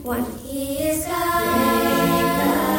one. He is God.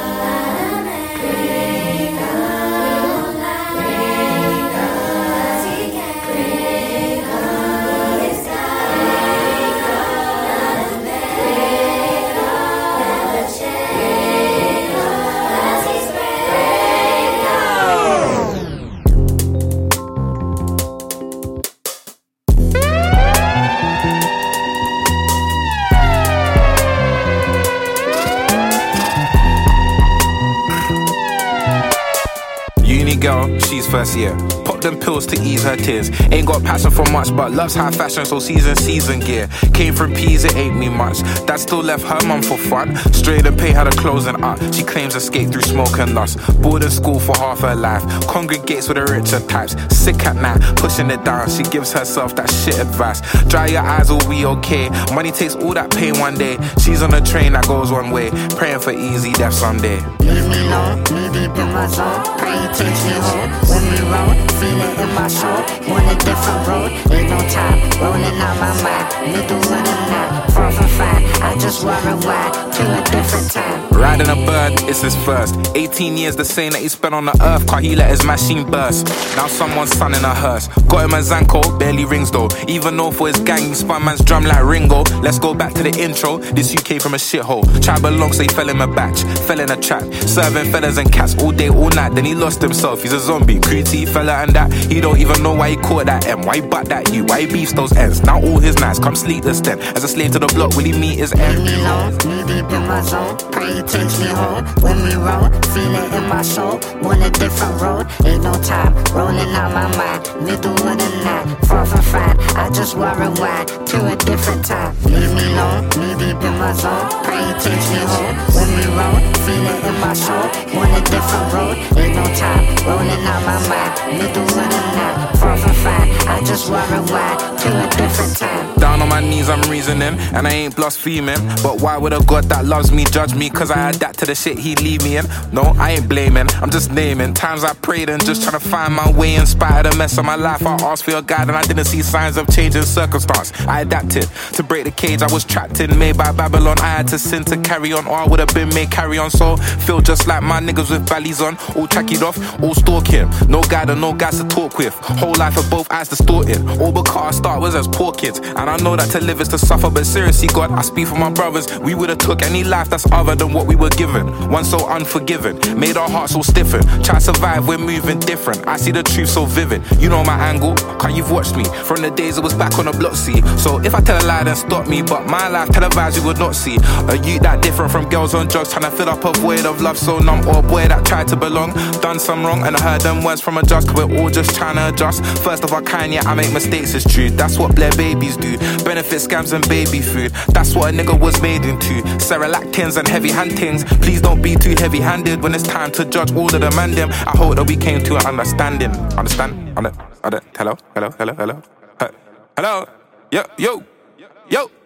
Girl, she's first year. Pop them pills to ease her tears. Ain't got passion for much, but loves high fashion, so season gear. Came from peas, it ain't me much. Dad still left her mum for fun. Straight and pay her the clothes and art. She claims escape through smoke and lust. Boarding school for half her life. Congregates with the richer types. Sick at night, pushing it down. She gives herself that shit advice. Dry your eyes, will be okay. Money takes all that pain one day. She's on a train that goes one way. Praying for easy death someday. Leave me alone, me deep in my zone. Pray you takes me home. When we roll, feel it in my soul. On a different road, ain't no time. Rolling out my mind, middle of the night. 4 for 5, I just wanna ride to a different time. Riding a bird, it's his first. 18 years, the same that he spent on the earth. Car he let his machine burst. Now someone's son in a hearse. Got him a Zanko, barely rings though. Even though for his gang, he spun man's drum like Ringo. Let's go back to the intro. This UK from a shithole. Tribe belong, so he fell in a batch. Fell in a trap. Serving fellas and cats all day, all night. Then he lost himself, he's a zombie. Creepy fella and that. He don't even know why he caught that M. Why he butt that U? Why he beefs those ends? Now all his nights come sleepless then. As a slave to the block, will he meet his end? Leave me alone, me deep in my zone. Pray he takes me home. When we roll, feel it in my soul. On a different road, ain't no time. Rolling out my mind, middle of the night. 4 for 5, I just wanna ride to a different time. Leave me alone, me deep in my zone. Pray he takes me home. When we roll, feel it in my soul. On a different road, ain't no time. Rolling out my mind, middle of the night. 4 for 5, I just wanna ride to a different time. Down on my knees, I'm reasoning, and I ain't blaspheming. But why would a God that loves me judge me? Cause I adapt to the shit he leave me in. No, I ain't blaming, I'm just naming times I prayed and just trying to find my way. In spite of the mess of my life, I asked for your guide and I didn't see signs of changing circumstance. I adapted to break the cage I was trapped in, made by Babylon. I had to sin to carry on, or I would have been made carry on. So feel just like my niggas with valleys on, all trackied off, all stalking. No guide and no guys to talk with. Whole life of both eyes distorted. All because our start was as poor kids. And I know that to live is to suffer, but seriously, God, I speak for my brothers. We would have took any life that's other than what we were given. One so unforgiving, made our hearts all stiffen. Try to survive, we're moving different. I see the truth so vivid. You know my angle, cause you've watched me from the days it was back on the block, see. So if I tell a lie, then stop me. But my life televised, you would not see. A youth that different from girls on drugs, trying to fill up a void of love so numb. Or a boy that tried to belong, done some wrong, and I heard them words from a judge, cause we're all just trying to adjust. First of our kind, yeah, I make mistakes, it's true. That's what Blair babies do. Benefit scams and baby food. That's what a nigga was made into. Cerelactins and heavy handings. Please don't be too heavy handed when it's time to judge all of them and them. I hope that we came to an understanding. Understand? Hello? Hello? Hello? Hello? Hello? Yo, yo, yo.